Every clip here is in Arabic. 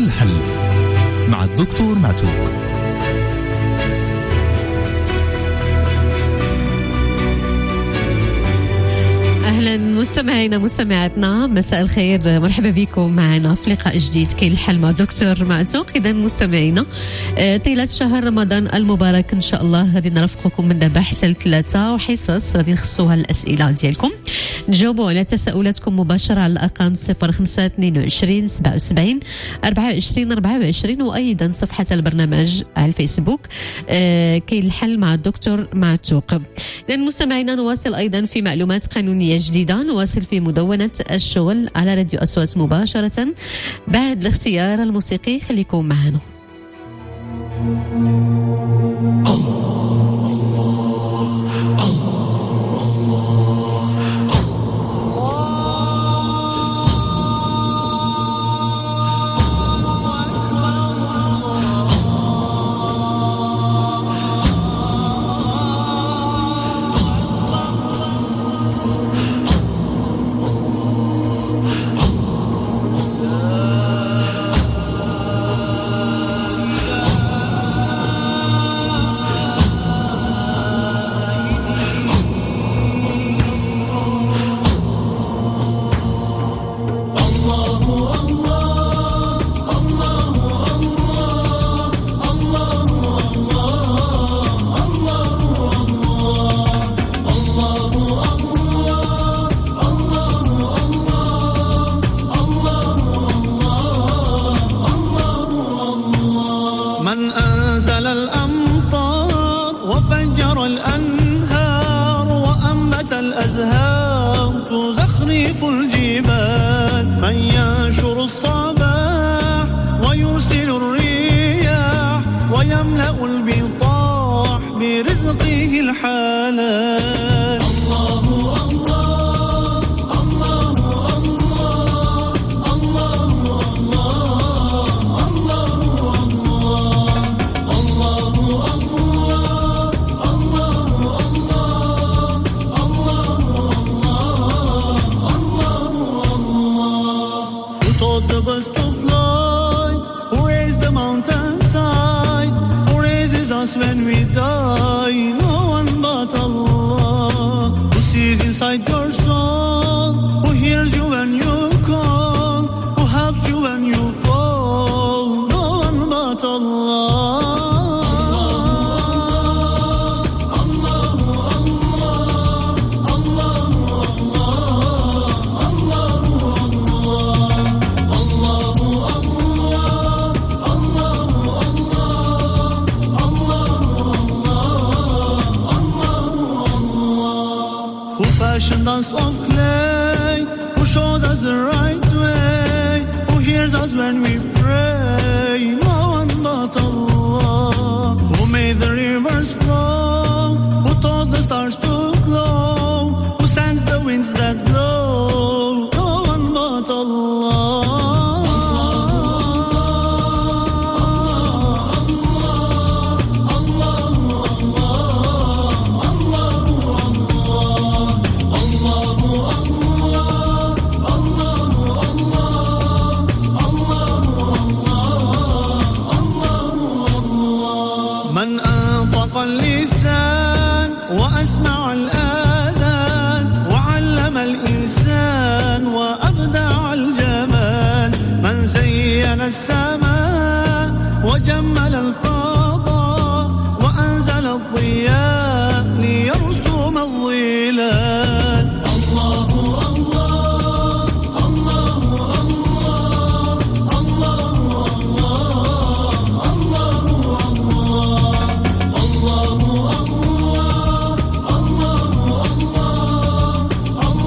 الحل مع الدكتور معتوق. أهلا مستمعينا مستمعاتنا، مساء الخير، مرحبا بكم معنا في لقاء جديد كاين الحل مع دكتور معتوق. إذا مستمعينا طيلة شهر رمضان المبارك إن شاء الله غادي نرافقكم من دابا حتى الثلاثة، وحصص غادي نخصوها الأسئلة ديالكم، نجاوبوا على تساؤلاتكم مباشرة على الأرقام 0522 77 24 24 وأيضا صفحة البرنامج على الفيسبوك كاين الحل مع الدكتور معتوق. إذا مستمعينا نواصل أيضا في معلومات قانونية جديدة، نواصل في مدونة الشغل على راديو أصوات مباشرة بعد الاختيار الموسيقي. خليكم معنا.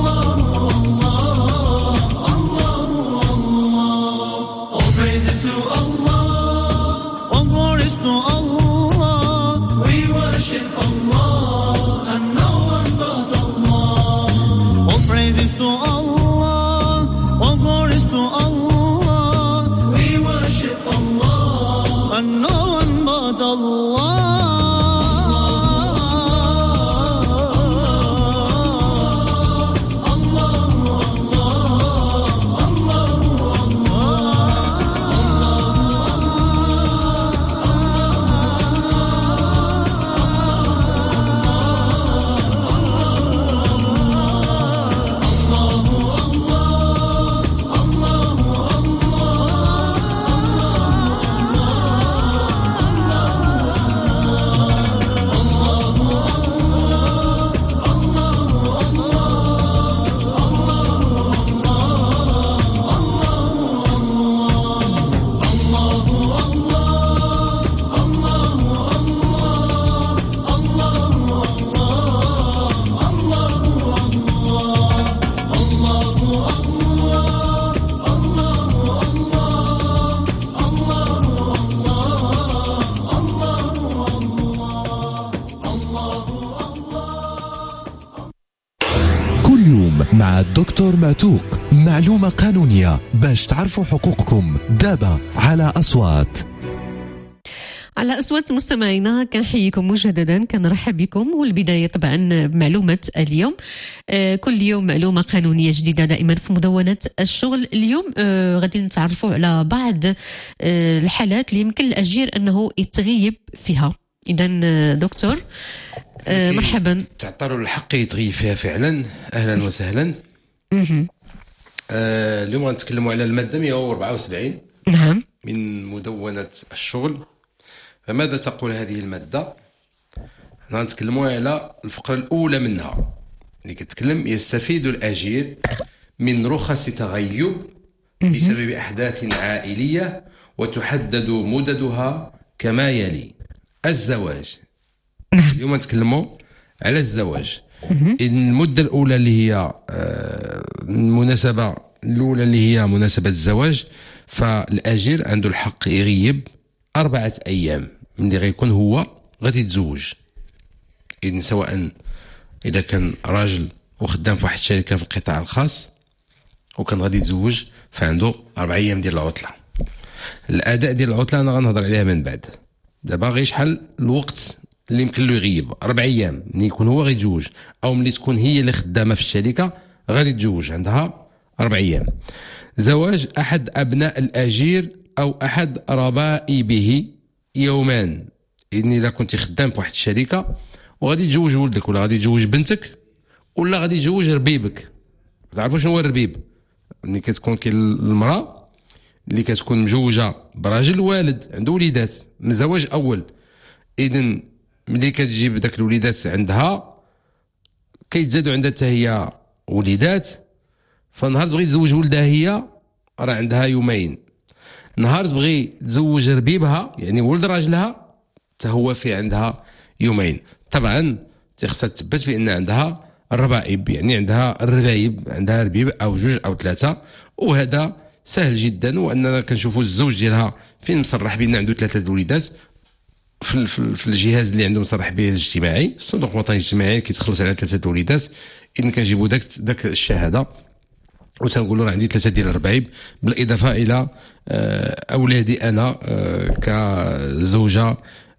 Praises to دكتور معتوق، معلومة قانونية باش تعرفوا حقوقكم دابا على أصوات. على أصوات مستمعينا كنحييكم مجددا، كنرحب بكم. والبداية طبعا بمعلومة اليوم. كل يوم معلومة قانونية جديدة دائما في مدونة الشغل. اليوم غادي نتعرفوا على بعض الحالات اللي يمكن الأجير أنه يتغيب فيها. إذن دكتور مرحبا. تعطلوا الحق يتغيب فيها فعلا. أهلا وسهلا. اليوم غنتكلموا على المادة 174 نعم من مدونة الشغل. فماذا تقول هذه المادة؟ غنتكلموا على الفقرة الأولى منها اللي كتكلم: يستفيد الأجير من رخص تغيب بسبب أحداث عائلية وتحدد مددها كما يلي. الزواج. اليوم نتكلموا على الزواج. المدة الأولى اللي هي المناسبة الأولى اللي هي مناسبة الزواج، فالأجير عنده الحق يغيب 4 أيام من اللي غيكون هو غادي يتزوج. إذن سواء إذا كان راجل وخدام في واحد الشركة في القطاع الخاص وكان غادي يتزوج فعنده 4 أيام ديال العطلة. الأداء ديال العطلة أنا غنهضر عليها من بعد. دابا غير شحال الوقت اللي يمكن له يغيب. 4 أيام ملي يكون هو غيتزوج، أو ملي تكون هي اللي خدامة في الشركة غادي تتزوج عندها 4 أيام. زواج أحد أبناء الأجير أو أحد ربائبه يومان. إذن إذا كنت خدام في واحد الشركة وغادي تزوج ولدك ولا غادي تزوج بنتك ولا غادي تزوج ربيبك. تعرفوا شنو هو الربيب؟ ملي كتكون كاين المرأة اللي كتكون مجوجة براجل والد عنده وليدات من زواج أول. إذن ملي كتجيب داك الوليدات عندها كيتزادوا عندها حتى هي وليدات، فنهار تبغي تزوج ولدها هي راه عندها يومين. نهار تبغي تزوج ربيبها يعني ولد راجلها حتى هو في عندها يومين. طبعا تخصها تثبت بان عندها الربائب، يعني عندها الربايب، عندها ربيب او 2 أو 3. وهذا سهل جدا، واننا كنشوفوا الزوج ديالها فين مصرح بان عنده 3 الوليدات في الجهاز اللي عنده مصرح به الاجتماعي، الصندوق الوطني الاجتماعي كيتخلص على 3 الوليدات. إذن كنجيبوا داك الشهاده وتنقولوا راه عندي 3 ديال الربايب، بالاضافه الى اولادي انا كزوجه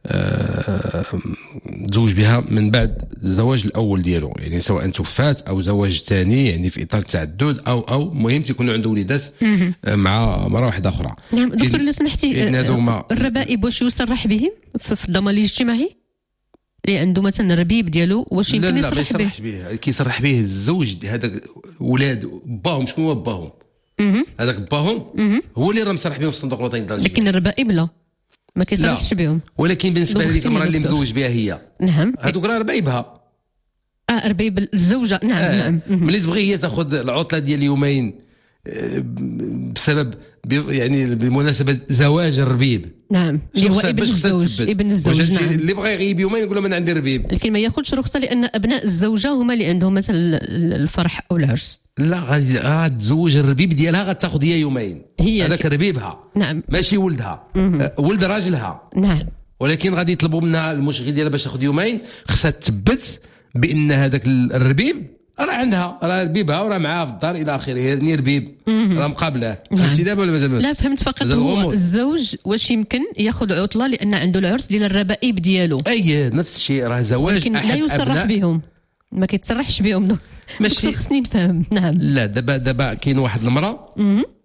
تزوج بها من بعد الزواج الاول ديالو، يعني سواء توفات او زواج ثاني يعني في اطار التعدد او مهم تيكونوا عنده وليدات مع مرأة واحده اخرى. نعم دكتور لو سمحتي، الربائب واش يصرح بهم في الضمان الاجتماعي اللي عنده مثلا الربيب ديالو واش يمكن يصرح به؟ كيصرح به الزوج هذاك ولاد باهم. شكون هو باهم؟ هذاك باهم هو اللي راه مصرح بهم في الصندوق الوطني للضمان، لكن الربائب لا ما كيصرحش بهم. ولكن بالنسبه لهذيك المراه اللي مزوج بها هي نعم هذوك راه ربايبها. ربيب الزوجه. نعم نعم. ملي تبغي هي تاخذ العطله ديال يومين بسبب يعني بمناسبه زواج الربيب، نعم اللي هو ابن الزوج نعم. اللي بغى يغيب يومين يقول له من عندي ربيب، لكن ما ياخذش رخصه لان ابناء الزوجه هما اللي عندهم مثلا الفرح او العرس. لا غتزوج الربيب ديالها غتاخذ هي يومين، هذاك ربيبها نعم ماشي ولدها. ولد راجلها نعم، ولكن غادي يطلبوا منها المشغل ديالها باش تاخذ يومين خصها تثبت بان هذاك الربيب راه عندها، راه ربيبها وراه معاها في الدار الى اخره، يعني ربيب راه مقابله. فهمتي دابا ولا مازال؟ لا فهمت. فقط هو الزوج واش يمكن ياخذ عطله لان عنده العرس ديال الربائب ديالو. اي نفس الشيء، راه زواج لكن لا يصرح بهم، ما كيتصرحش بهم. ماشي خصني نفهم. نعم لا دابا كاين واحد المراه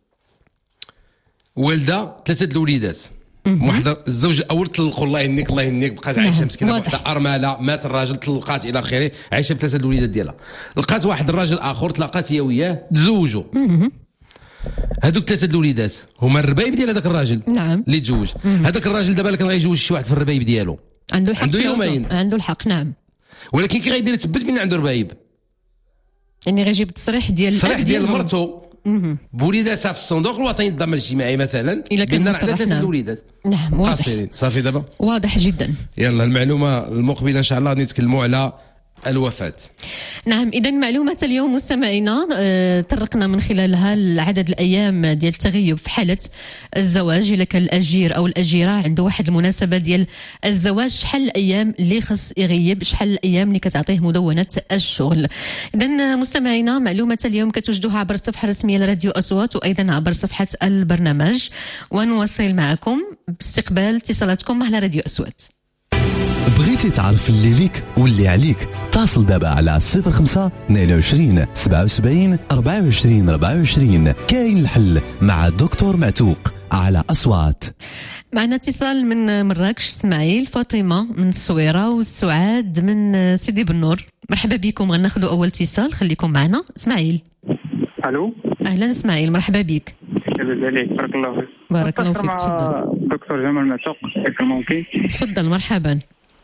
والده 3 الوليدات. واحد الزوج الاول طلقوا الله يهنيك الله يهنيك، بقات عايشه مسكينه بوحده ارمله، مات الراجل طلقات الى اخره، عايشه ب3 الوليدات ديالها. لقات واحد الراجل اخر تلاقات هي وياه تزوجوا. هذوك 3 الوليدات هما الربايب ديال هذاك الراجل نعم اللي تزوج. هذاك الراجل دابا كان غيجوج شي واحد في الربايب ديالو عنده الحق، عنده يومين، عنده الحق نعم. ولكن كي غيدير يثبت بان عنده ربايب، يعني غيجيب التصريح ديال مرتو بوليداتها في الصندوق الوطني للضمان الاجتماعي مثلا بان راه عندها 3 الوليدات. نعم واضح صافي دابا واضح جدا. يلا المعلومه المقبله ان شاء الله نتكلموا على الوفاة. نعم، إذا معلومة اليوم مستمعينا طرقنا من خلالها العدد الأيام ديال التغيب في حالة الزواج. إلا كان الأجير أو الأجيرة عنده واحد المناسبة ديال الزواج، شحال الأيام اللي خص يغيب، شحال الأيام اللي كتعطيه مدونة الشغل. إذا مستمعينا معلومة اليوم كتوجدوها عبر الصفحة الرسمية لراديو أصوات، وأيضا عبر صفحة البرنامج، ونواصل معكم باستقبال اتصالاتكم على راديو أصوات. بغيتي تعرف اللي ليك واللي عليك؟ اتصل دابا على 05 22 77 24 24. كاين الحل مع دكتور معتوق على أصوات. معنا اتصال من مراكش، اسماعيل، فاطمة من الصويرة، والسعاد من سيدي بنور. مرحبا بكم، غناخذوا أول اتصال، خليكم معنا. اسماعيل. الو، أهلا اسماعيل، مرحبا بك. لاباس عليك؟ بارك الله فيك. بارك الله فيك، تفضل. دكتور جمال معتوق إذا ممكن. تفضل، مرحبا.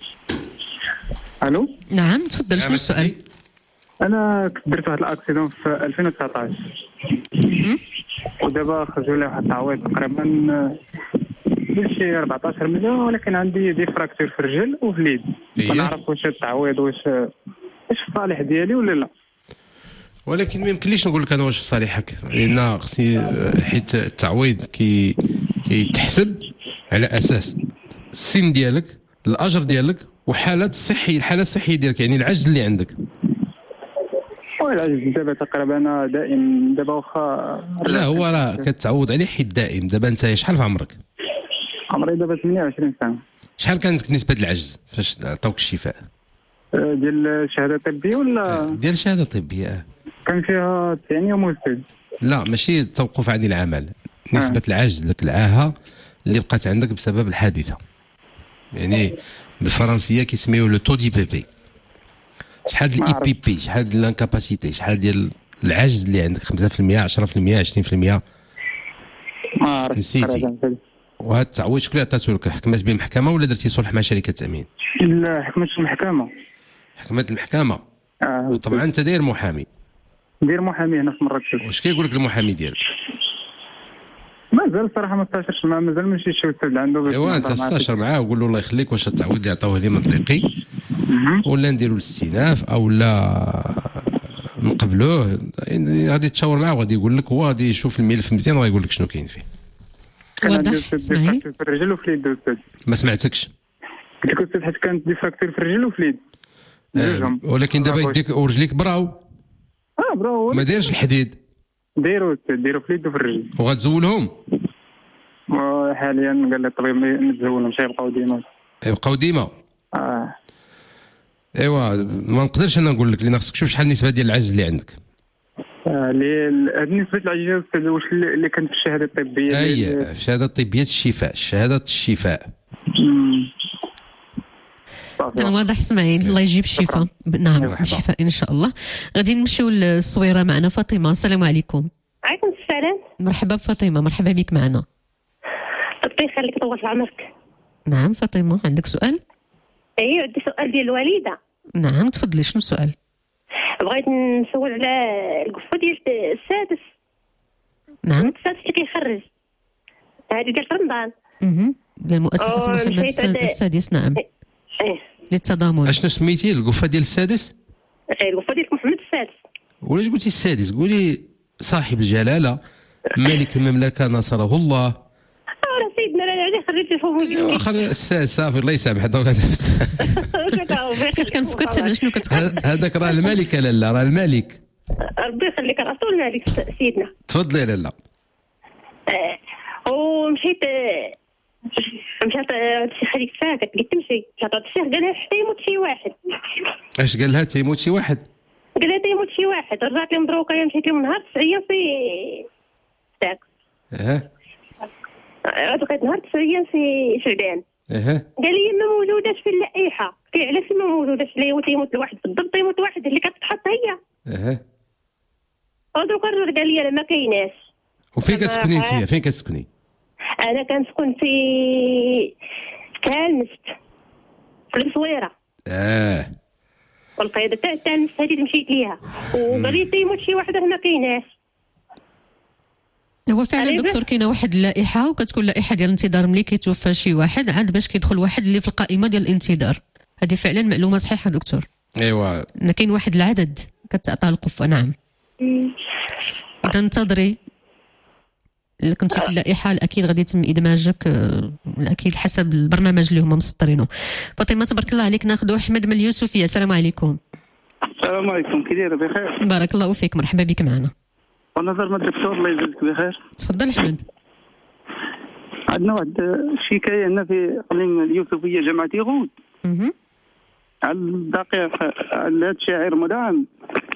الو، نعم تفضل، شنو السؤال؟ انا كنت درت واحد الاكسيدون في 2019 ودابا خرجوا لي واحد التعويض تقريبا شي 14 مليون، ولكن عندي دي فراكتور في الرجل وفي اليد. نعرف واش التعويض واش في الصالح ديالي ولا لا. ولكن ما يمكنليش نقول لك انا واش في صالحك، لان خصني حيت التعويض كيتحسب على اساس السن ديالك، الاجر ديالك، وحالة الحالة الصحية ديالك، يعني العجز اللي عندك. العجز دابا تقريبا انا دائم دابا واخا. لا هو راه كتعوض عليه حيت دائم. دابا انت شحال في عمرك؟ عمري دابا 28 سنة. شحال كانت نسبة العجز فاش عطاوك الشفاء؟ ديال الشهادة الطبية ولا؟ ديال الشهادة الطبية. كان فيها 90 يوم وزيد. لا ماشي التوقف عن العمل، نسبة العجز لك العاهة اللي بقات عندك بسبب الحادثة، يعني بالفرنسيه كيسميوه لو تو دي بي بي. شحال ديال الاي بي بي، شحال ديال الانكاباسيتي، شحال ديال العجز اللي عندك، 5% 10% 20%. نسيتي. وهذا التعويض شكون اللي عطاتو لك؟ حكمت به المحكمه ولا درتي صلح مع شركه تامين؟ لا حكمت المحكمه. حكمت المحكمه. طبعا انت داير محامي. داير محامي هنا في مراكش. واش كيقول لك المحامي ديالك؟ مازال صراحه ما استشرتش معاه، مازال ما مشيتش للسيد عنده. ايوا انت استشر معاه وقول له الله يخليك واش التعويض اللي عطاوه لي منطقي ولا نديروا الاستئناف او لا نقبلوه. غادي تشاور معاه وغادي يقول لك، هو غادي يشوف الملف مزيان وغايقول لك شنو كاين فيه. واضح اسماعيل؟ في الرجل وفي اليد استاذ. ما سمعتكش. قلت لك استاذ حيت كانت دي فراكتور في الرجل وفي اليد. ولكن دابا يديك ورجليك براو. براو. ما دايرش الحديد. ديروا في اليد وفي الرجل. وغتزولهم؟ حاليا قال لي الطبيب ما تزولهمش، يبقاو ديما. يبقاو ديما؟ ايوا ما نقدرش انا نقول لك، لان خصك تشوف شحال النسبه ديال العجز اللي عندك. نسبه العجز واش اللي كانت في الشهاده الطبيه؟ في الشهاده الطبيه الشفاء، شهاده الشفاء. واضح اسماعيل، الله يجيب الشفاء. نعم الشفاء ان شاء الله. غادي نمشيو للصويره، معنا فاطمه. السلام عليكم. عليكم السلام. مرحبا بفاطمه، مرحبا بك معنا. الله يخليك، طول في عمرك. نعم فاطمه، عندك سؤال؟ ايوه عندي سؤال ديال الوالده. نعم تفضلي، شنو السؤال؟ بغيت نسول على القفه ديال السادس. نعم السادس اللي كيخرج هذه ديال رمضان. ديال مؤسسه محمد السادس. نعم للتضامن. اشنو سميتي القفه ديال السادس؟ القفه ديال محمد السادس. ولاش قلتي السادس؟ قولي صاحب الجلاله ملك المملكه نصره الله. سيدنا انا خرجت الفم. اخر السادس صافي، الله يسامح. كاش كنفكرت انا شنو كتقصد. هذاك راه الملكه لاله، راه الملك. ربي يخليك، راه طول الملك سيدنا. تفضلي لاله. ومشيت الشيخ هذيك الساعه قلت تمشي، مشات عند الشيخ قال لها حتى يموت شي واحد. اش قال لها؟ تيموت شي واحد؟ قال لها تيموت شي واحد. رجعت لهم دروكا، مشيت لهم نهار 9 ايام في داك. بقيت نهار 9 ايام في شعبان. قال لي ما موجوداش في اللائحه. قلت له علاش ما موجوداش؟ اللي هو تيموت الواحد بالضبط، يموت واحد اللي كتحط هي. ودروكا قال لي لا ما كايناش. وفين كتسكني انت؟ فين كتسكني؟ انا كنسكن في كالمست في الصويره. والقياده تاع المست هذه اللي مشيت ليها، وقال لي تيموت شي واحد ما كايناش. هو فعلا دكتور كاينه واحد اللائحه، وكتكون لائحه ديال الانتظار ملي كيتوفى شي واحد عاد باش كيدخل واحد اللي في القائمه ديال الانتظار. هذه فعلا معلومه صحيحه دكتور. ايوا كاين واحد العدد كتعطى القفه. نعم. اذا انتظري، اللي كنتي في اللائحه اكيد غادي يتم ادماجك اكيد حسب البرنامج اللي هما مسطرينه. فاطمه تبارك الله عليك. ناخذ احمد من اليوسفيه. السلام عليكم. السلام عليكم، كي داير؟ بخير. بارك الله فيك، مرحبا بك معنا. ونظر من الدكتور الله يجزيك بخير. تفضل احمد. عندنا واحد الشكايه هنا في اقليم اليوسفيه جامعه يغود على الدقيق، على هذا الشاعر مدعم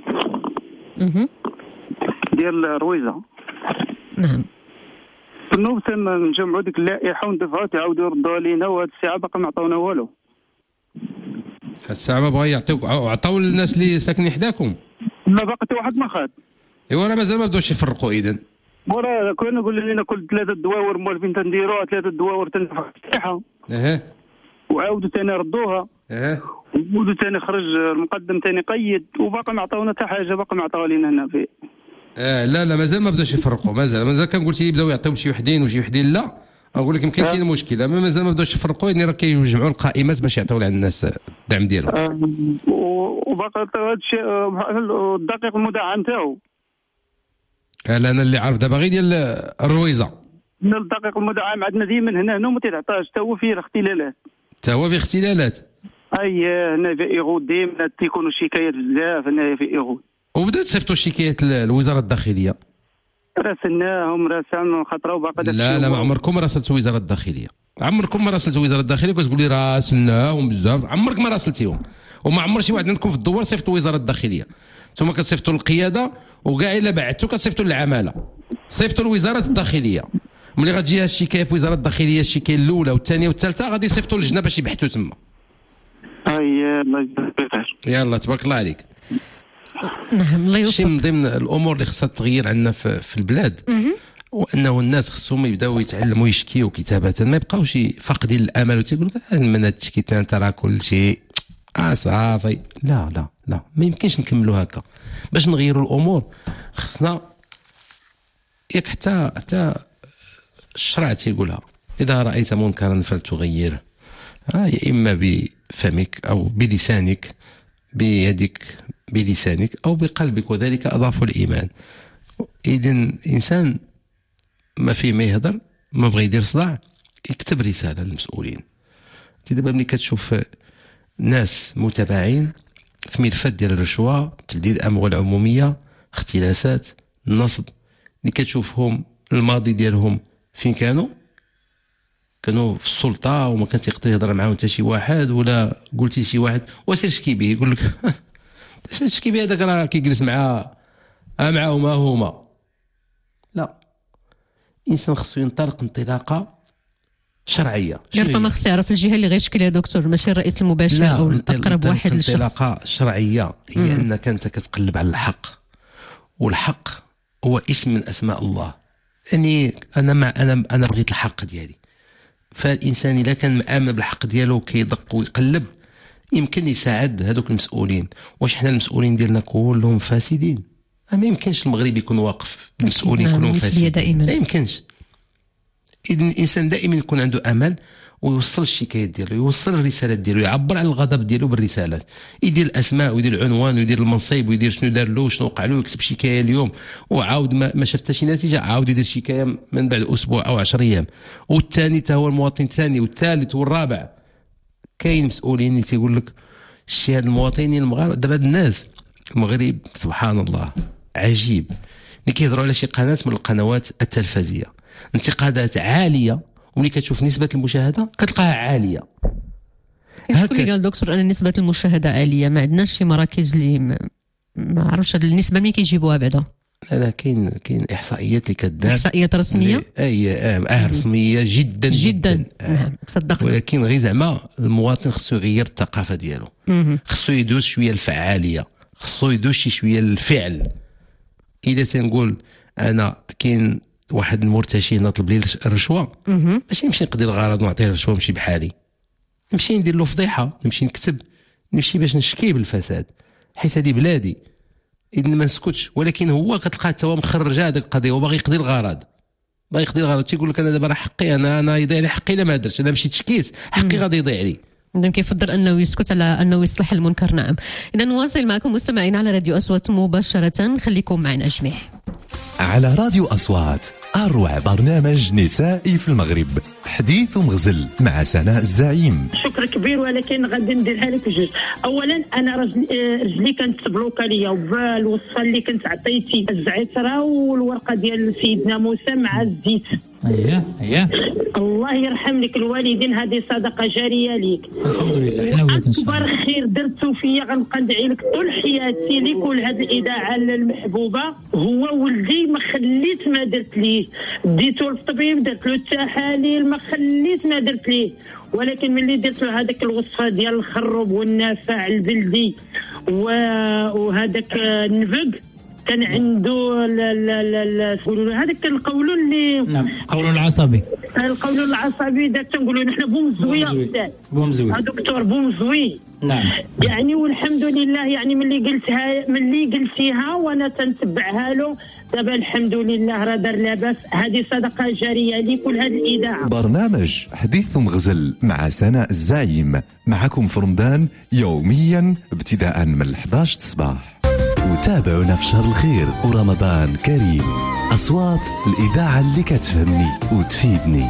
ديال رويزه. نعم. كنا نجمعوا ديك اللائحه وندفعوا تعاودوا يردوها لينا، وهاد الساعه باقي ما عطاونا والو. الساعه ما بغا يعطيوك، عطاو للناس اللي ساكنين حداكم؟ لا باقي حتى واحد ما خاد. ايوا راه مازال ما بداوش يفرقوا. اذا وراه كنا نقول لنا كل 3 دواور موالفين تنديروها، 3 دواور تندفع اللائحه وعاودوا ثاني ردوها وعاودوا ثاني خرج المقدم ثاني قيد، وباقي ما عطاونا حتى حاجه، باقي ما عطاوها لينا هنا في لا مازال ما بداوش يفرقوا. مازال كان قلتي لي بداو يعطيو شي وحدين وشي وحدين، لا اقول لك يمكن كاين مشكله، مازال ما بداوش يفرقوا. يعني راه كيجمعوا القائمات باش يعطيو للناس الدعم ديالهم. وباقي هذا الشيء الدقيق المدعم تاعو. انا اللي عارف دابا غير ديال الرويزه. من الدقيق المدعم عندنا ديما هنا ما تيتعطاش، حتى هو فيه اختلالات. حتى هو فيه اختلالات. هنا في ايغود ديما تيكونوا شكايات بزاف هنا في ايغود. وبدات تصيفطوا شكايات للوزاره الداخليه؟ راسلناهم خطره وباقي. لا ما عمركم راسلتوا وزاره الداخليه، عمركم ما راسلتوا وزاره الداخليه. كتقول لي راسلناهم بزاف، عمرك ما راسلتيهم. وما عمر شي واحد عندكم في الدوار صيفطوا وزاره الداخليه. ثم كتصيفطوا للقياده، وكاع الا بعثتوا كتصيفطوا للعماله، صيفطوا لوزاره الداخليه. ملي غتجي الشكايه في وزاره الداخليه، الشكايه الاولى والثانيه والثالثه غادي يصيفطوا للجنه باش يبحثوا تما. الله يجزاك بخير. يلا تبارك الله عليك. نعم الله يوفقك. شي من ضمن الامور اللي خصها تغيير عندنا في البلاد، وانه الناس خصهم يبداو يتعلموا يشكيوا كتابه، ما يبقاوش فاقدين الامل وتيقول لك من هاد التشكيت انت راه كل شيء صافي. لا ما يمكنش نكملوا هكا. باش نغيروا الامور خصنا ياك حتى الشرع تيقولها: اذا رايت منكرا فلتغيره، يا اما بفمك او بلسانك، بيدك بلسانك او بقلبك، وذلك اضعف الايمان. اذا الانسان ما فيه ما يهضر، ما بغى يدير صداع، يكتب رساله للمسؤولين. دابا ملي كتشوف ناس متابعين في ملفات ديال الرشوه، تبديد الاموال العموميه، اختلاسات، النصب، اللي كتشوفهم الماضي ديالهم فين كانوا في السلطه، وما كان تيقدر يهضر معاهم حتى شي واحد، ولا قلتي شي واحد وسير شكي به يقول لك شكي به هذاك راه كيجلس معاهما هما. لا، الانسان خصو ينطلق انطلاقه شرعيه. ربما خصو يعرف الجهه اللي غيشكل يا دكتور، ماشي الرئيس المباشر او اقرب واحد للشخص. انطلاقه شرعيه هي انك انت كتقلب على الحق، والحق هو اسم من اسماء الله. يعني انا بغيت الحق ديالي. فالانسان اذا كان مآمن بالحق ديالو وكيدق ويقلب، يمكن يساعد هذوك المسؤولين. واش حنا المسؤولين ديالنا كلهم فاسدين؟ ما يمكنش المغرب يكون واقف المسؤولين كلهم فاسدين، لا يمكنش. اذا الانسان دائما يكون عنده امل، ويوصل الشكايات ديالو، يوصل الرسالات ديالو، يعبر على الغضب ديالو بالرسالات، يدير الاسماء ويدير العنوان ويدير المنصب ويدير شنو دار له وشنو وقع له، ويكتب شكايه اليوم وعاود ما شفت شي نتيجه، عاود يدير شكايه من بعد اسبوع او 10 ايام، والثاني حتى هو المواطن الثاني والثالث والرابع. كاين مسؤولين اللي تيقول لك الشيء هاد المواطنين المغاربه. دابا الناس المغرب سبحان الله عجيب، اللي كيهضروا على شي قناه من القنوات التلفزيونيه انتقادات عاليه، وملي كتشوف نسبه المشاهده كتلقاها عاليه. شكون اللي قال دكتور ان نسبه المشاهده عاليه؟ ما عندناش شي مراكز اللي ما عرفتش هذه النسبه منين كيجيبوها بعدا. لا كاين احصائيات اللي كدار، احصائيات رسميه، رسميه جدا نعم صدقني. ولكن غير زعما المواطن خصو يغير الثقافه ديالو، خصو يدوز شويه الفعاليه، خصو يدوز شويه الفعل. اذا تنقول انا كاين واحد المرتشي نطلب لي الرشوه، ماشي نمشي نقضي الغرض ونعطيه الرشوه نمشي بحالي، نمشي ندير له فضيحه، نمشي نكتب، نمشي باش نشكي بالفساد، حيت هذه بلادي. اذا ما نسكتش. ولكن هو كتلقاه حتى هو مخرج هذيك القضيه وباغي يقضي الغرض، تيقول لك انا دابا راه حقي، انا يضيع لي حقي الا ما درتش، انا مشيت شكيت حقي غادي يضيع لي. إذن كيفضل أنه يسكت على أنه يصلح المنكر. نعم. إذا نواصل معكم مستمعين على راديو أصوات مباشرة، خليكم معنا جميع على راديو أصوات، أروع برنامج نسائي في المغرب، حديث ومغزل مع سناء الزعيم. شكر كبير، ولكن غادي نديرها لك جوج. اولا انا رجلي كانت بلوكا ليا، وبالوصفه اللي كنت عطيتي الزعتره والورقه ديال سيدنا موسى مع الزيت. اييه الله يرحم لك الوالدين، هذه صدقه جاريه ليك. الحمد لله. احنا وليك ان شاء الله. اكبر خير درتو فيا، غنبقى ندعي لك طول حياتي لكل هذه الاذاعه المحبوبه. هو ولدي ما خليت ما درت ليه، ديتو للطبيب، درت له التحاليل، ما خليت ما درت ليه. ولكن ملي درت له هذاك الوصفه ديال الخروب والنافع البلدي وهذاك النفق، كان عنده هذاك القولون اللي نعم القولون العصبي. القولون العصبي داك تنقولوا نحن بومزويه دكتور بومزوي. نعم. يعني والحمد لله، يعني ملي قلتيها وانا تنتبعها له دابا الحمد لله راه دار لاباس. هذه صدقه جاريه لكل هذه الاذاعه. برنامج حديث مغزل مع سناء الزعيم، معكم في رمضان يوميا ابتداء من 11 الصباح. وتابعونا في شهر الخير ورمضان كريم. أصوات الإذاعة اللي كتفهمني وتفيدني.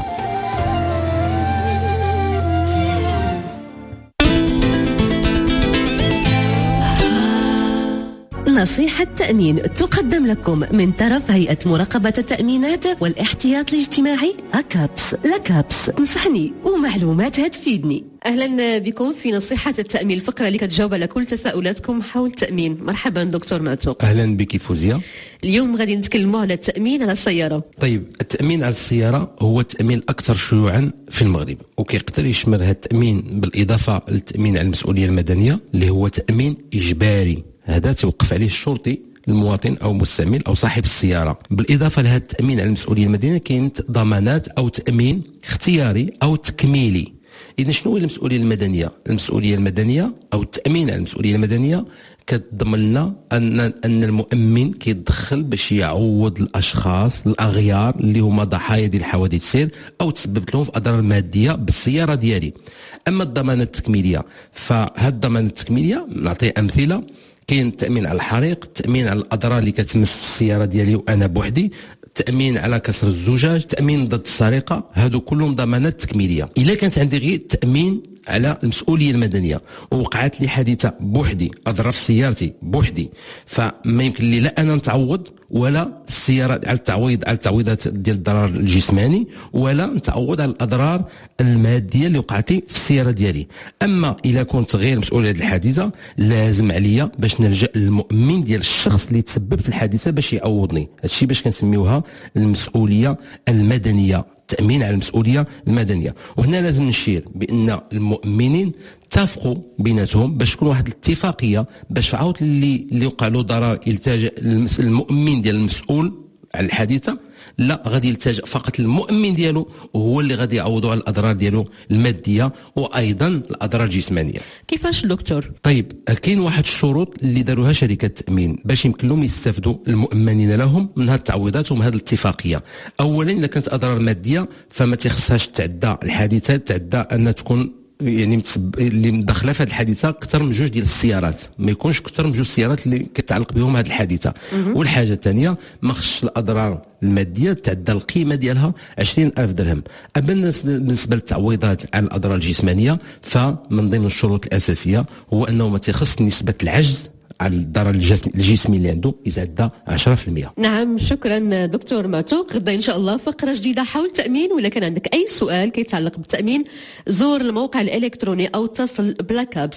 نصيحة تأمين تقدم لكم من طرف هيئة مراقبة التأمينات والاحتياط الاجتماعي أكابس. لكابس نصحني ومعلومات هتفيدني. أهلا بكم في نصيحة التأمين، الفقرة اللي كتجاوب على كل تساؤلاتكم حول التأمين. مرحبا دكتور معتوق. أهلا بك فوزية. اليوم غادي نتكلموا على التأمين على السيارة. طيب، التأمين على السيارة هو التأمين الأكثر شيوعا في المغرب، وكيقدر يشمل هذا التأمين بالإضافة للتأمين على المسؤولية المدنية اللي هو تأمين إجباري، هذا توقف عليه الشرطي المواطن او المستعمل او صاحب السياره. بالاضافه لهذا التامين على المسؤوليه المدنيه كاين ضمانات او تامين اختياري او تكميلي. اذا شنو هي المسؤوليه المدنيه؟ المسؤوليه المدنيه او التامين على المسؤوليه المدنيه كتضمن لنا ان المؤمن كيتدخل باش يعوض الاشخاص الاغيار اللي هما ضحايا ديال حوادث السير او تسببت لهم في اضرار ماديه بالسياره ديالي. اما الضمانات التكميليه، فهاد الضمانات التكميليه نعطي امثله. كاين التأمين على الحريق، التأمين على الأضرار اللي كتمس السيارة ديالي وأنا بوحدي، التأمين على كسر الزجاج، التأمين ضد السرقة، هادو كلهم ضمانات تكميلية. إلا كانت عندي غير التأمين على المسؤولية المدنية ووقعت لي حادثة بوحدي، أضرر في سيارتي بوحدي، فما يمكن لي لا أنا نتعوض ولا السيارة على التعويضات ديال الضرر الجسماني، ولا نتعوض على الأضرار المادية اللي وقعت لي في السيارة ديالي. أما إلا كنت غير مسؤول عن الحادثة، لازم عليا باش نلجأ للمؤمن ديال الشخص اللي تسبب في الحادثة باش يعوضني. هادشي باش كنسميوها المسؤولية المدنية، التأمين على المسؤولية المدنية. وهنا لازم نشير بأن المؤمنين اتفقوا بيناتهم باش تكون واحد الاتفاقية باش عاود اللي وقع له ضرر يلتجئ المؤمن ديال المسؤول على الحادثة، لا غادي يلتجئ فقط المؤمن ديالو وهو اللي غادي يعوضوا على الاضرار ديالو الماديه وايضا الاضرار الجسمانيه. كيفاش دكتور؟ طيب، كاين واحد الشروط اللي داروها شركات التامين باش يمكن لهم يستافدوا المؤمنين لهم من هذه التعويضات ومن هذه الاتفاقيه. اولا، الا كانت اضرار ماديه فما تخصهاش تعدى الحادثه، تعدى ان تكون يعني اللي مدخله في هذه الحادثه اكثر من 2 ديال السيارات، ما يكونش اكثر من 2 السيارات اللي كتعلق بهم هذه الحادثه. والحاجه الثانيه، ما خصش الاضرار الماديه تعدى القيمه ديالها 20,000 درهم. اما بالنسبه للتعويضات على الاضرار الجسمانيه، فمن ضمن الشروط الاساسيه هو انه ما تخص نسبه العجز على الضرر الجسمي اللي عنده يتعدى 10%. نعم، شكرا دكتور معتوق. غدا ان شاء الله فقره جديده حول التامين، ولا كان عندك اي سؤال كيتعلق بالتامين زور الموقع الالكتروني او اتصل بلاكابس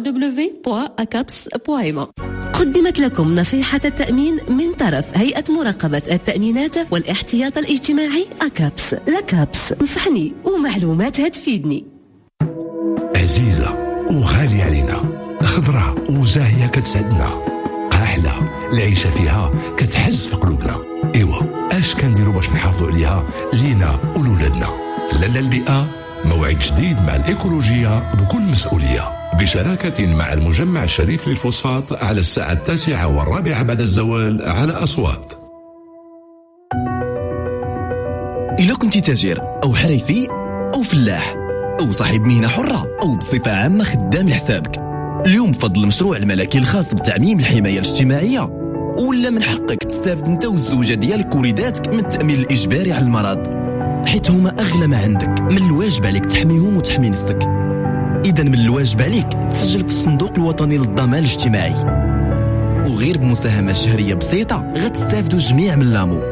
www.acabs.ma. قدمت لكم نصيحة التأمين من طرف هيئة مراقبة التأمينات والاحتياط الاجتماعي أكابس. لكابس نصحني ومعلومات هتفيدني. عزيزة وغالية علينا، خضرة وزاهية كتسعدنا، قاحلة العيشة فيها كتحز في قلوبنا. إيوا اش كنديروا باش نحافظوا عليها لينا ولولادنا؟ لالا البيئة موعد جديد مع الإيكولوجية بكل مسؤولية، بشراكة مع المجمع الشريف للفوسفات على الساعة 9 و4 بعد الزوال على أصوات. إلا كنت تاجر أو حريفي أو فلاح أو صاحب مهنة حرة أو بصفة عامة خدام لحسابك. اليوم بفضل المشروع الملكي الخاص بتعميم الحماية الاجتماعية ولا من حقك تستافد انت والزوجة ديالك ووليداتك من التأمين الإجباري على المرض، حيث هما أغلى ما عندك. من الواجب عليك تحميهم وتحمي نفسك. إذن من الواجب عليك تسجل في الصندوق الوطني للضمان الاجتماعي، وغير بمساهمة شهرية بسيطة غتستافدوا جميع من لامو.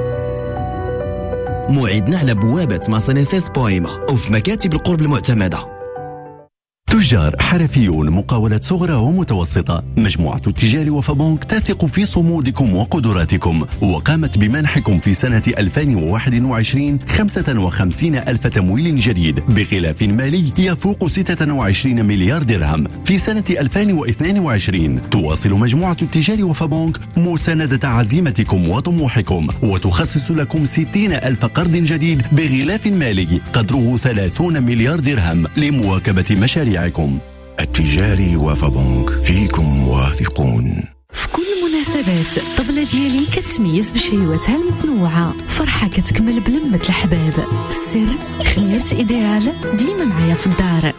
موعدنا على بوابة ماسانيسيس بويما أو في مكاتب القرب المعتمدة. تجار حرفيون مقاولات صغرى ومتوسطة. مجموعة التجار وفبونك تثق في صمودكم وقدراتكم، وقامت بمنحكم في سنة 2021 55,000 تمويل جديد بغلاف مالي يفوق 26 مليار درهم. في سنة 2022 تواصل مجموعة التجار وفبونك مساندة عزيمتكم وطموحكم، وتخصص لكم 60,000 قرض جديد بغلاف مالي قدره 30 مليار درهم لمواكبة مشاريعكم. التجاري وفبونك فيكم واثقون. في كل المناسبات الطبلة ديالي كتميز بشهيواتها المتنوعة، فرحة كتكمل بلمة الأحباب. السر خيرت إيديال ديما معايا في الدار.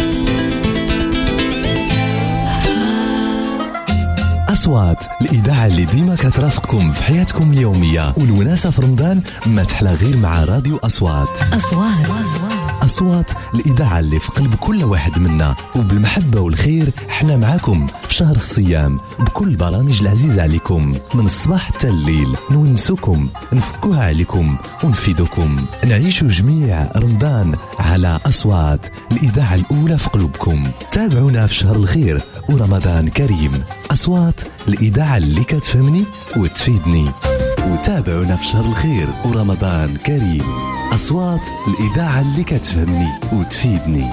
أصوات الإذاعة اللي ديما كترافقكم في حياتكم اليومية، والوناسة في رمضان ما تحلى غير مع راديو أصوات. أصوات الإذاعة اللي في قلب كل واحد منا، وبالمحبة والخير حنا معاكم في شهر الصيام بكل البرامج العزيزة عليكم من الصباح حتى الليل. نونسوكم، نفكوها عليكم ونفيدوكم، نعيشوا جميع رمضان على أصوات الإذاعة الأولى في قلوبكم. تابعونا في شهر الخير ورمضان كريم. أصوات الإذاعة اللي كتفهمني وتفيدني، وتابعونا في شهر الخير ورمضان كريم. أصوات الإذاعة اللي كتفهمني وتفيدني.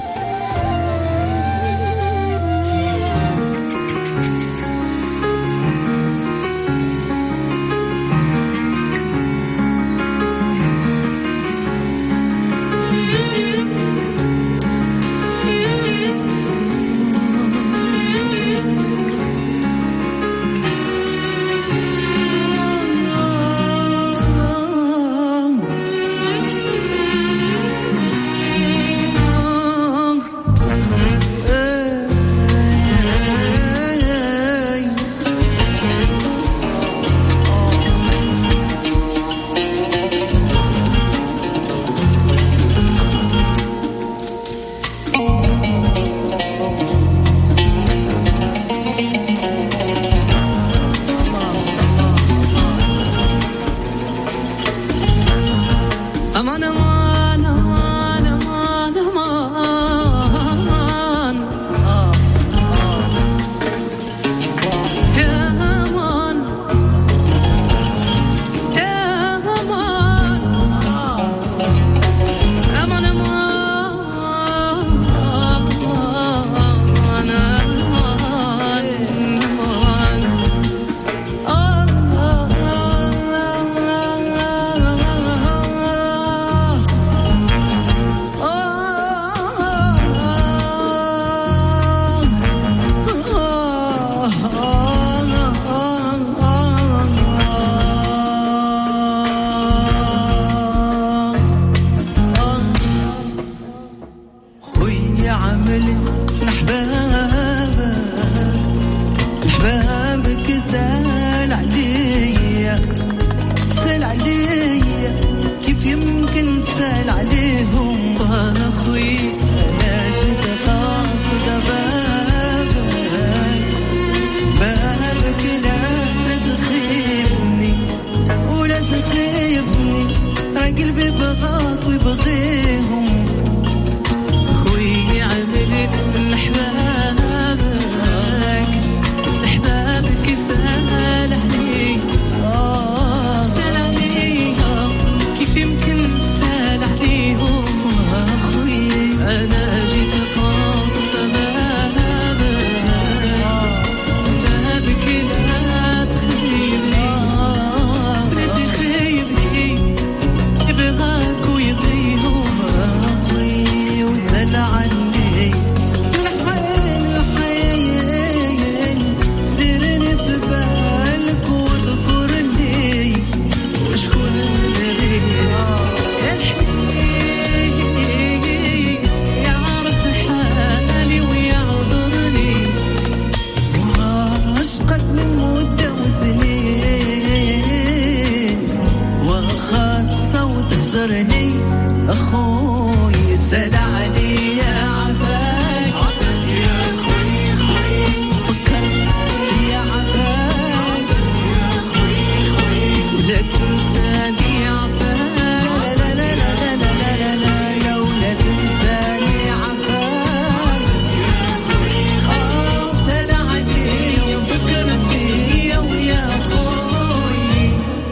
زرني أخوي سال عليا عفاك يا أخوي فكر يا عفاك يا أخوي ولا تنساني عفاك لا لا لا لا لا لا لا يا ولا تنساني عفاك يا أخوي سال عليا وفكر فيا ويا أخوي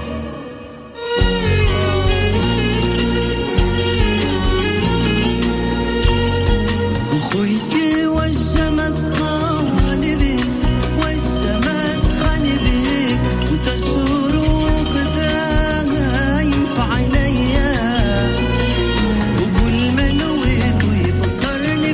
خويتي والشمس خانبي والشمس خانبي وتشروق دايم في عينيا وكل ما نويت يفكرني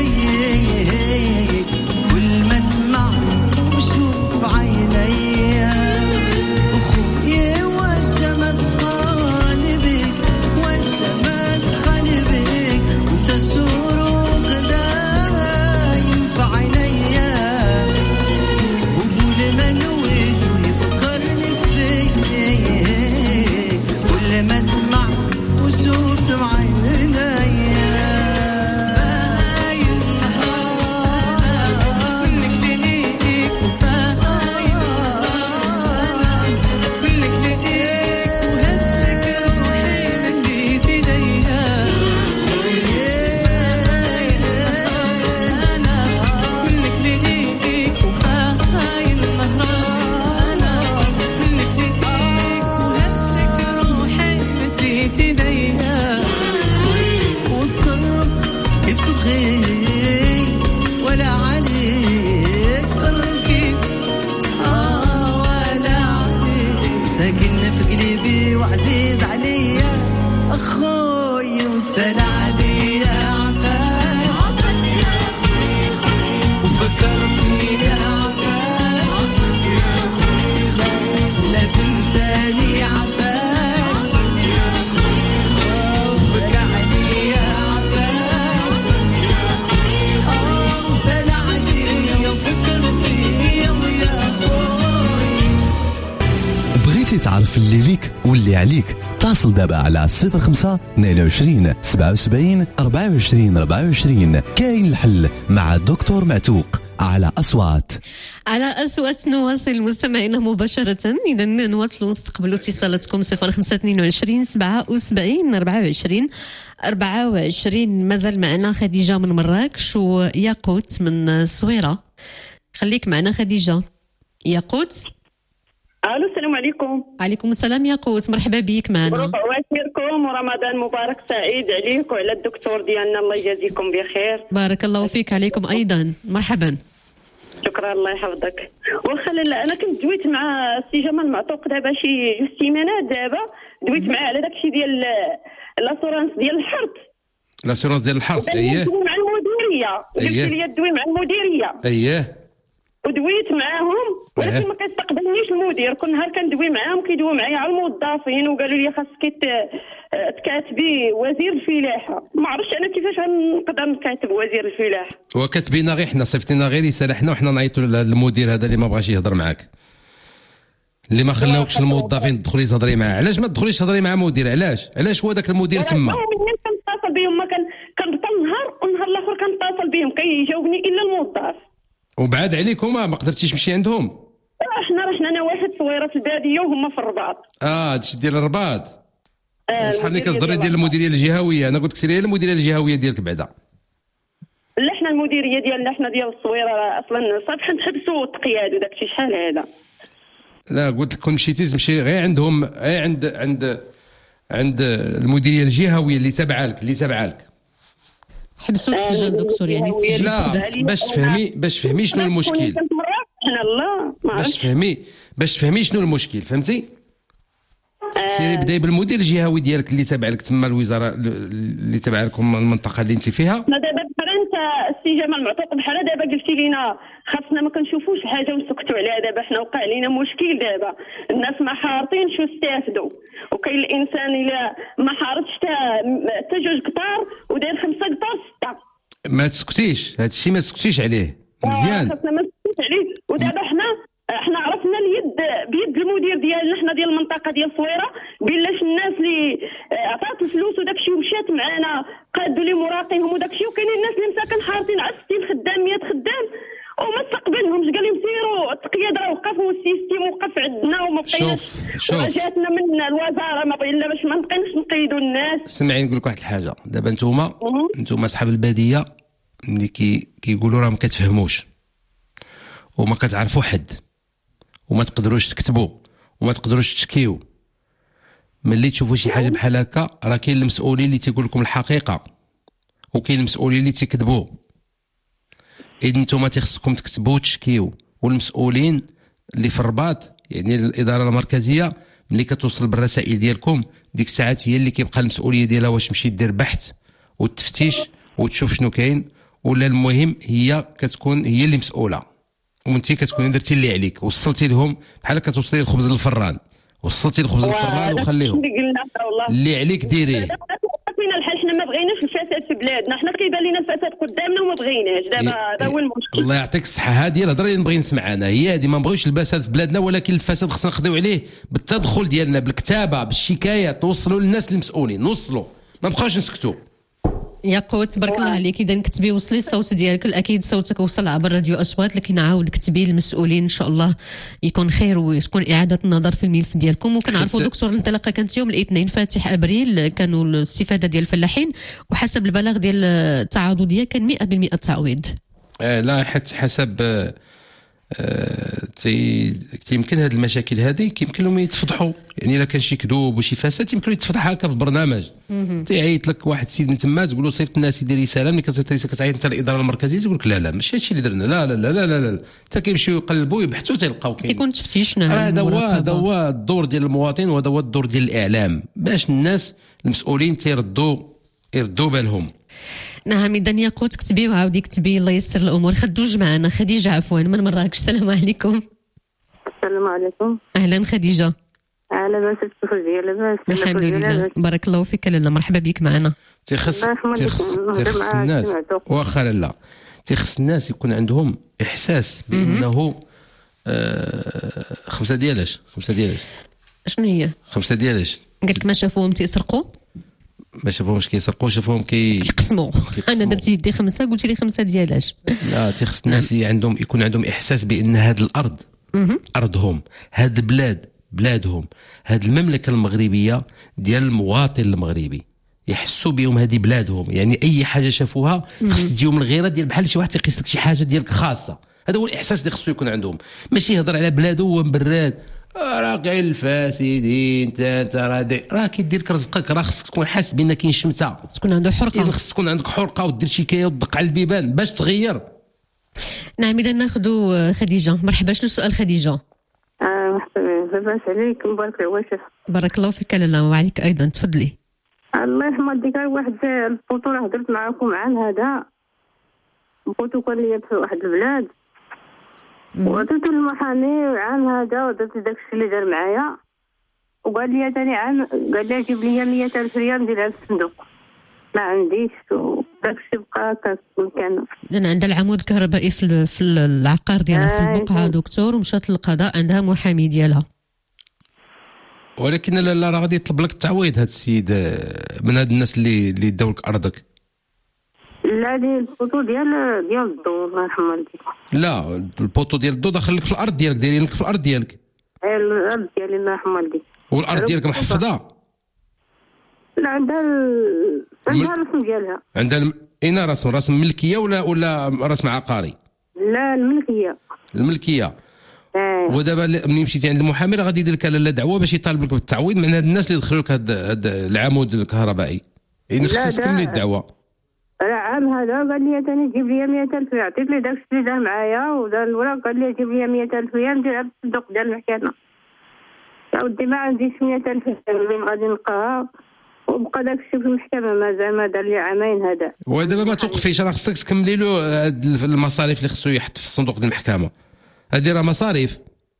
فيك كل ما اسمع وشوف بعينيا اخويا والشمس خانبي والشمس خانبي وتشروق دايم في عينيا وكل ما نويت يفكرني فيك كل ما اسمع وشوف بعينيا وتصرف كيف تبغي ولا عليك تصرف كيف ولا عليك ساكن في قلبي وعزيز عليا اخوي وسال عليا عفاك وفكر فيا عفاك لا تنساني عفاك وفك عليا عفاك وسال عليا وفكر فيا ويا أخوي. بغيتي تعرف اللي ليك واللي عليك؟ اتصل دابا على 05 22 77 24 24. كاين الحل مع الدكتور معتوق على أصوات. على أصوات نواصل مستمعينا مباشرة. إذا نواصلوا نستقبلوا اتصالاتكم 0522 77 24 24. مازال معنا خديجة من مراكش وياقوت من الصويرة. خليك معنا خديجة. ياقوت. الو السلام عليكم. عليكم السلام ياقوت، مرحبا بك معنا. واشيركم ورمضان مبارك سعيد عليك وعلى الدكتور ديالنا، الله يجازيكم بخير. بارك الله فيك، عليكم ايضا، مرحبا. شكرا الله يحفظك. واخا انا كنت دويت مع السي جمال معطوق دابا شي 2 سيمانات، دابا دويت معاه على داكشي ديال لاسورانس ديال الحرث. لاسورانس ديال الحرث اييه. دوي مع المديريه قلت لي دوي مع المديريه اييه. ودويت معاهم ولكن ما كيستقبلنيش المدير. كل نهار كندوي معاهم كيدويو معايا على الموظفين وقالوا لي خاصك تكاتبي وزير الفلاحه. ما عرفتش انا كيفاش غنقدر نكاتب وزير الفلاحه. وكتبينا غير حنا، صيفطينا غير رساله حنا وحنا نعيطوا للمدير هذا اللي ما بغاش يهضر معاك، اللي ما خلاوكش الموظفين تدخلي تهضري معاه. علاش ما تدخليش تهضري مع مدير؟ علاش هو داك المدير تما؟ منين كنتصل بهم ما كنبقى نهار والنهار الاخر كنتصل بهم كيجاوبني الا الموظف. وبعاد عليكم ما قدرتيش تمشي عندهم؟ احنا رحنا واحد صويره في الباديه وهما في الرباط. هادشي ديال الرباط. صحاب لي كتهضري ديال المديريه الجهويه. انا قلت لك سيري المديريه الجهويه ديالك بعدا. لا حنا المديريه ديالنا حنا ديال الصويره اصلا صافي نحبسوا التقياد وداكشي شحال هذا. لا قلت لك كون مشيتي تمشي غير عندهم، غير عند المديريه الجهويه اللي تابعه لك. حبسوا التسجيل دكتور، يعني التسجيل تحبس باش تفهمي شنو المشكل. باش تفهمي شنو المشكل، فهمتي؟ سيري بداي بالمدير الجهوي ديالك اللي تابع لك تما، الوزاره اللي تابع لكم المنطقه اللي انت فيها. انا دابا بحال انت السي جمال معطوق بحال دابا قلتي لينا خاصنا ما كنشوفوش حاجه ونسكتوا عليها. دابا حنا وقع لينا مشكل، دابا الناس ما حارطين شو استافدوا، وكاين الانسان الا ما حارتش حتى 2 قطار وداير 5 قطار 6. ما تسكتيش، هذا الشيء ما تسكتيش عليه مزيان. خاصنا ما نسكتوش عليه. ودابا حنا عرفنا اليد بيد المدير ديالنا حنا ديال المنطقه ديال صويره، بلاش الناس اللي عطات الفلوس وداكشي ومشات معانا قادوا لي مراقيهم وداكشي، وكاينين الناس اللي مساكن حارتين على 60 خدام 100 خدام وما استقبلهمش، قال لهم سيروا التقييد راه وقف والسيستيم وقف عندنا وما بقيناش. جاتنا من الوزاره ما بغينا باش ما نبقيناش نقيدوا الناس. سمعي نقول لك واحد الحاجه، دابا نتوما اصحاب الباديه ملي كيقولوا راه ما كتفهموش وما كتعرفوا حد وما تقدروش تكتبوا وما تقدروش تشكيو، ملي تشوفوا شي حاجه بحال هكا راه كاين المسؤولين اللي تيقول لكم الحقيقه وكاين المسؤولين اللي تيكذبوا. اذا نتوما تخصكم تكتبوا وتشكيو، والمسؤولين اللي في الرباط يعني الاداره المركزيه ملي كتوصل بالرسائل ديالكم ديك الساعات هي اللي كيبقى المسؤوليه ديالها واش تمشي دير بحث والتفتيش وتشوف شنو كاين، ولا المهم هي كتكون هي اللي مسؤوله وانت كتكوني درتي اللي عليك، وصلتي لهم بحال كتوصلي الخبز للفران، وصلتي الخبز للفران وخليهم اللي عليك ديريه. فينا الحال حنا ما بغيناش الفساد في بلادنا، حنا كيبان لنا الفساد قدامنا وما بغيناش، دابا هذا هو المشكل. الله يعطيك الصحه، هذه الهضره اللي نبغي نسمع انا، هي هذه ما نبغيوش الفساد في بلادنا، ولكن الفساد خصنا نقضيو عليه بالتدخل ديالنا بالكتابه بالشكايات، نوصلوا للناس المسؤولين، نوصلوا ما نبقاوش نسكتوا. ياقوت تبارك الله عليك، اذا كتبي وصلي الصوت ديالك، اكيد صوتك وصل عبر راديو اصوات، لكن عاود كتبي المسؤولين ان شاء الله يكون خير وتكون اعاده النظر في الملف ديالكم. وكنعرفوا دكتور الانطلاقه كانت يوم الاثنين فاتح ابريل، كانوا الاستفاده ديال الفلاحين وحسب البلاغ ديال التعاضديه كان 100% التعويض. لا حسب يمكن هذه المشاكل هذه يمكن لهم يتفضحوا، يعني الا كان شي كذوب وشي فساد يمكن يتفضح هكا في البرنامج. تيعيط لك واحد السيد من تما تقول له صيفط الناس يدير رساله، ملي كتعيط انت الاداره المركزيه تقول لك لا ماشي هادشي اللي درنا، لا لا لا لا لا حتى كيمشيو يقلبوا يبحثوا تيلقاو كاين كيكون تفتيشنا. هذا هو الدور ديال المواطن وهذا هو الدور ديال الاعلام باش الناس المسؤولين يردوا بالهم. نعم اذا ياقوت كتبي وعاودي كتبي الله ييسر الامور. خدوج معنا خديجه عفوا من مراكش. السلام عليكم. السلام عليكم. اهلا خديجه. لاباس الصحه لاباس الحمد لله بارك الله فيك. لاله مرحبا بك معنا. تخص الناس واخا لا تخص الناس يكون عندهم احساس بانه 5 ديالاش شنو هي 5 ديالاش قالت لك ما شافوهم تيسرقوا، ما شافوهمش كيسرقوا، شافوهم كيقسموا. انا درت يدي 5 قلت لي 5 ديالاش. لا تخص الناس يكون عندهم احساس بان هذه الارض ارضهم، هذه البلاد بلادهم، هذه المملكه المغربيه ديال المواطن المغربي، يحسوا بهم هذه بلادهم. يعني اي حاجه شافوها خص تجيهم الغيره ديال بحال شي واحد تيقيس لك شي حاجه ديالك خاصه. هذا هو الاحساس اللي خصو يكون عندهم، ماشي يهضر على بلاده وهو مبراد راه كاع الفاسدين انت راه كيدير لك رزقك، راه خصك تكون حاس بان كاين شمته، تكون عنده حرقه، خصك تكون عندك حرقه ودير شكايه وتدق على البيبان باش تغير. نعم اذا ناخذوا خديجه. مرحبا. شنو السؤال خديجه؟ مرحبا لاباس عليك مبارك العواشر. بارك الله فيك لاله وعليك ايضا تفضلي. الله يرحم ديك واحد البطوله هضرت معاكم عن هذا، بغيتو كان ليا في واحد البلاد وعطيتو المحامي عن هذا ودرت داكشي اللي دار معايا، وقال لي ثاني عام قال لي جيب لي 100,000 ريال نديرها في الصندوق، ما عنديش وداكشي بقى هكا مكانه. لان عندها العمود الكهربائي في العقار ديالها في البقعه دكتور، ومشات للقضاء عندها محامي ديالها. ولكن لا راه غادي يطلب لك التعويض هذا السيد من هاد الناس اللي داو لك ارضك. لا ديال البوطو ديال الضو الله يرحم والديك. لا البوطو ديال الضو داخل لك في الارض ديالك، دايرين لك في الارض ديالك. الارض ديالي الله يرحم والديك. والارض ديالك محفظه؟ لا عندها الرسم ديالها. عندها اين رسم ملكيه ولا رسم عقاري؟ لا الملكيه. ودابا ملي مشيتي عند المحامي راه غادي يدير لك لا دعوه باش يطالب لك بالتعويض من هاد الناس اللي دخلوا لك هاد العمود الكهربائي. يعني خصك تكملي الدعوه. عام هذا قال لي ثاني جيب لي 100,000 ريال، عطيت لي داكشي اللي دار معايا ودار الوراق، قال لي جيب لي 100,000 ريال نديرها في الصندوق ديال المحكمه. يا ودي ما عنديش 100,000 ريال اللي غادي نلقاها، وبقى داكشي في المحكمه مازال ما دار لي عامين هذا. ودابا ما توقفيش، راه خصك تكملي له المصاريف اللي خصو يحط في الصندوق ديال المحكمه. هذه راه مصاريف.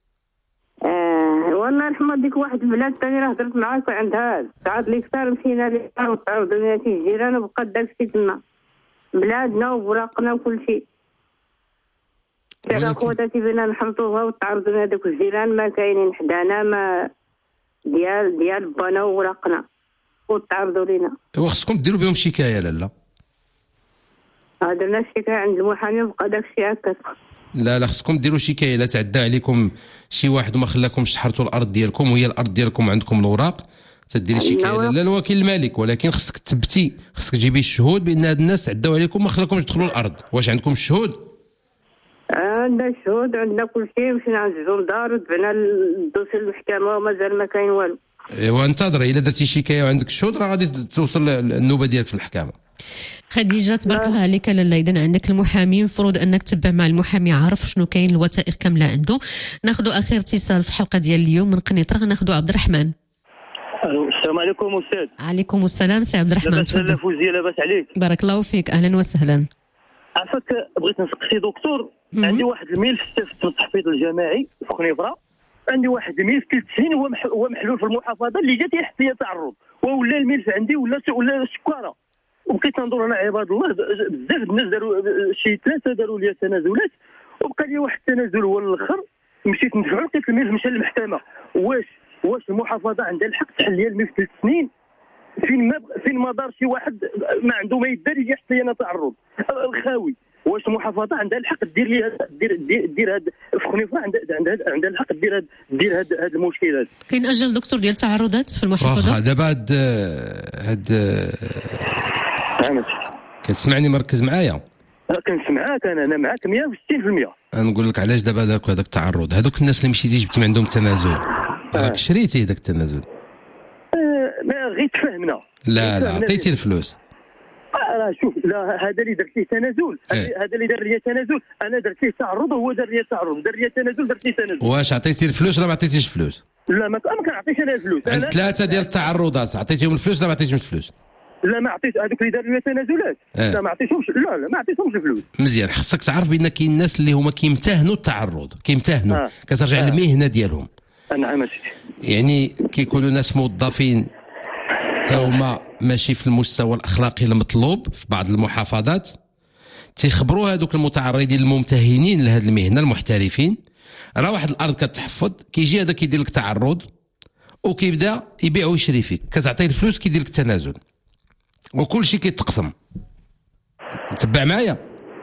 والله يرحم ديك واحد البلاد ثاني راه هضرت معاك عندها تعاد لي كثار مشينا ليها وتعاودوا لنا شي جيران وبقى داكشي تما بلادنا وبراقنا وكل شيء. كان خواتاتي بينا نحرطوها وتعرضوا لنا دوك الجيران ما كاينين حدانا ما ديال بانا ووراقنا، وتعرضوا لينا. وخصكم ديروا بهم شكايه لالا. درنا شكايه عند المحامي وبقى داكشي هكا. لا خصكم ديروا شكايه. لا تعدى عليكم شي واحد وما خلاكمش تحرطوا الارض ديالكم وهي الارض ديالكم عندكم الاوراق، تديري شكايه لا الوكيل المالك، ولكن خصك تثبتي، خصك تجيبي الشهود بان هاد الناس عداو عليكم ما خلاكمش تدخلوا الارض. واش عندكم الشهود؟ عندنا الشهود، عندنا كل شيء. مشينا عند الجندار ودفعنا الدوسي للمحكمه ومازال ما كاين والو. ايوا انتظري، الا درتي شكايه وعندك الشهود راه غادي توصل النوبه ديالك في المحكمه. خديجه تبارك الله عليك لاله. اذا عندك المحامي المفروض انك تتبع مع المحامي، عارف شنو كاين، الوثائق كامله عنده. ناخذوا اخر اتصال في الحلقه ديال اليوم من قنيطره. ناخذوا عبد الرحمن. السلام عليكم استاذ. عليكم السلام سي عبد الرحمن. تفضل. فوزيه لاباس عليك؟ بارك الله فيك، اهلا وسهلا. عافاك، بغيت نسقسي دكتور. عندي واحد الملف في التحفيظ الجماعي في خنيفره، عندي واحد الملف 3 سنين هو محلول في المحافظه اللي جات احتياط تعرض، ولا الملف عندي ولا سكاره. وبقيت ننظر انا عباد الله بزاف الناس داروا شي 3 داروا لي تنازلات، وبقى لي واحد التنازل هو الاخر. مشيت ندفع، لقيت الملف مشى للمحكمه. واش المحافظه عندها الحق تحل لي الملف 3 سنين فين ما دار شي واحد ما عنده ما يدار يجي حتى انا تعرض الخاوي؟ واش المحافظه عندها الحق دير لي دير هاد في خنيفره عندها الحق دير هاد المشكل هذا؟ كاين اجل دكتور ديال التعرضات في المحافظه؟ دابا هاد كتسمعني مركز معايا؟ كنسمعك انا معاك 160%. نقول لك علاش دابا داركوا هذاك التعرض. هذوك الناس اللي مشيتي جبتي من عندهم تنازل راك شريتي هذاك التنازل. ما غير تفهمنا. لا عطيتي الفلوس. شوف، لا هذا اللي درت ليه تنازل، هذا اللي دار لي تنازل، انا درت ليه تعرض وهو دار لي تعرض، دار لي تنازل درت ليه تنازل. واش عطيتي الفلوس ولا ما عطيتيش الفلوس؟ لا ما كنعطيش انا الفلوس. عند 3 ديال التعرضات عطيتيهم الفلوس ولا ما عطيتيهمش الفلوس؟ لا ما عطيت هذوك اللي داروا لي تنازلات. لا ما عطيتهمش. لا ما عطيتهمش الفلوس. مزيان، خصك تعرف بان كاين الناس اللي هما كيمتهنوا التعرض، كيمتهنوا كترجع للمهنه ديالهم. نعم. يعني كيكونوا ناس موظفين هما ماشي في المستوى الاخلاقي المطلوب في بعض المحافظات، تيخبروا هذوك المتعرضين الممتهنين لهذه المهنه المحترفين راه واحد الارض كتحفظ، كيجي هذا كيدير لك تعرض وكيبدا يبيع ويشري فيك، كتعطيه الفلوس كيدير لك تنازل وكل شيء كيتقسم. تبع معايا؟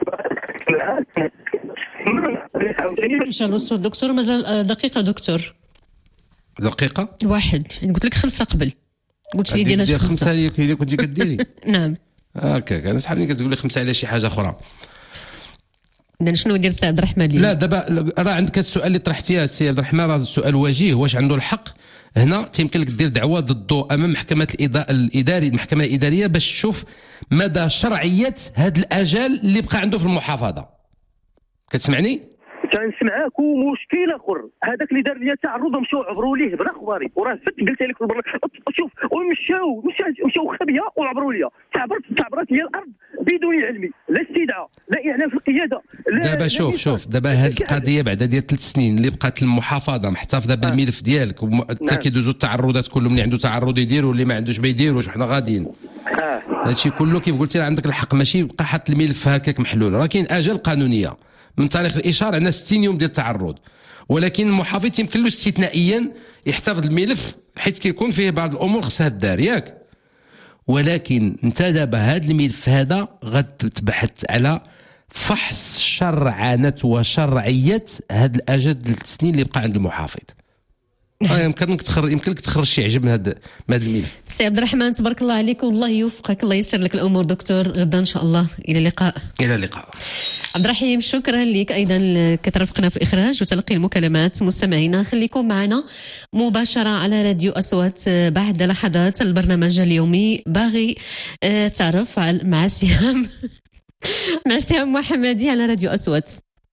ان شاء الله دكتور. مازال دقيقه دكتور. دقيقه واحد، قلت لك 5 قبل، قلت لي ديال 5 هي اللي كنتي كديري. نعم هكاك. انا شحال ملي كتقول لي 5 على شي حاجه اخرى. اذا شنو يدير سي عبد الرحمن؟ لا دابا راه عندك السؤال اللي طرحتيه سي عبد الرحمن، راه السؤال وجيه. واش عنده الحق؟ هنا تيمكن لك دير دعوه ضده امام محكمه المحكمه الاداريه باش تشوف مدى شرعيه هذا الاجال اللي بقى عنده في المحافظه. كتسمعني؟ كنسمعك. ومشكل اخر، هذاك اللي دار لي تعرض مشاو عبروا ليه بلا اخباري، وراه قلت لك شوف، ومشاو خبيه وعبروا لي. تعبرت هي الارض بدون علمي، لا استدعاء لا اعلان في القياده. دابا شوف دابا هذه القضيه بعد ديال 3 سنين اللي بقات المحافظه محتفظه بالملف ديالك، حتى كيدوزوا التعرضات كلهم، اللي عنده تعرض يدير واللي ما عندوش ما يديروش، وحنا غاديين. هادشي كله كيف قلتي عندك الحق، ماشي بقى حط الملف هكاك محلول. راه كاين اجل قانونيه من تاريخ الاشهار عندنا 60 يوم ديال التعرض، ولكن المحافظ يمكن له استثنائيا يحتفظ الملف حيث كيكون فيه بعض الامور خصها الدار ياك. ولكن انت دابا هذا الملف هذا غتبحث على فحص شرعنه وشرعيه هذا الاجل 3 سنين اللي بقى عند المحافظ. يمكنك تخرج شي عجب من هذا الملف. سي عبد الرحمن تبارك الله عليك، والله يوفقك، الله يسر لك الامور دكتور. غدا ان شاء الله الى اللقاء. الى اللقاء. عبد الرحيم شكرا لك ايضا كترافقنا في الاخراج وتلقي المكالمات. مستمعينا خليكم معنا مباشره على راديو اصوات بعد لحظات البرنامج اليومي باغي تعرف مع سهام محمدي على راديو اصوات.